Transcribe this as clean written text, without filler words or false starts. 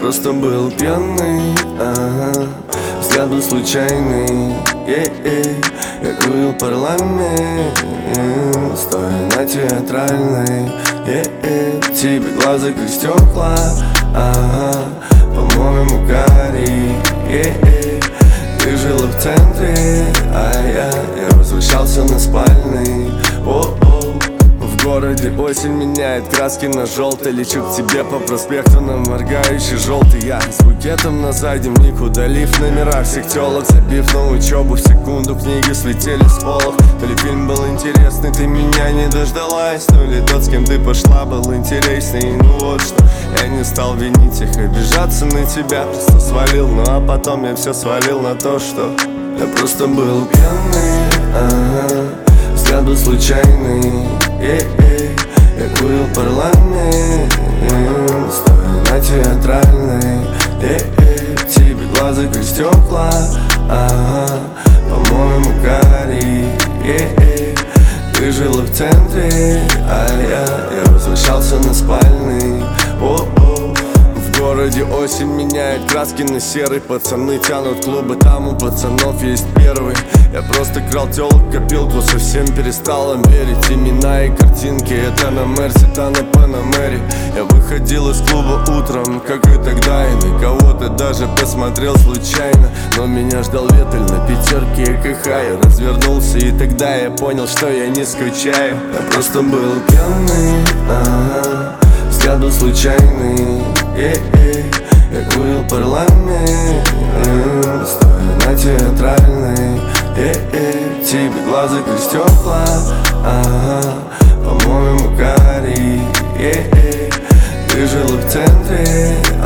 просто был пьяный, взгляд был случайный, я курил парламент, стоя на театральной, тебе глаза как стекла, по-моему, карий, ты жила в центре, я возвращался на спальный. В городе осень меняет краски на желтый. Лечу к тебе по проспекту на моргающий желтый. Я с букетом на заднем, удалив номера всех телок, забив на учебу в секунду, книги слетели с полок. То ли фильм был интересный, ты меня не дождалась, то ли тот, с кем ты пошла, был интересней. Ну вот что, я не стал винить их, обижаться на тебя, просто свалил. Ну а потом я все свалил на то, что я просто был пьяный, взгляд был случайный, я курил парламент, стоя на театральной, тебе глаза как стекла, по-моему, карий, ты жила в центре, я возвращался на спальный. В городе осень меняет краски на серый. Пацаны тянут клубы, там у пацанов есть первый. Я просто крал телок, копилку, совсем перестал им верить. Имена и картинки, это на Мерсе, та на Панамере. Я выходил из клуба утром, как и тогда, и на кого-то даже посмотрел случайно. Но меня ждал ветель на пятерке ЭКХ. Я развернулся, и тогда я понял, что я не скучаю. Я просто был пьяный, взгляд был случайный, я курил парламент, стоя на театральной, тебе глаза как стекла, по-моему, карий, ты жила в центре,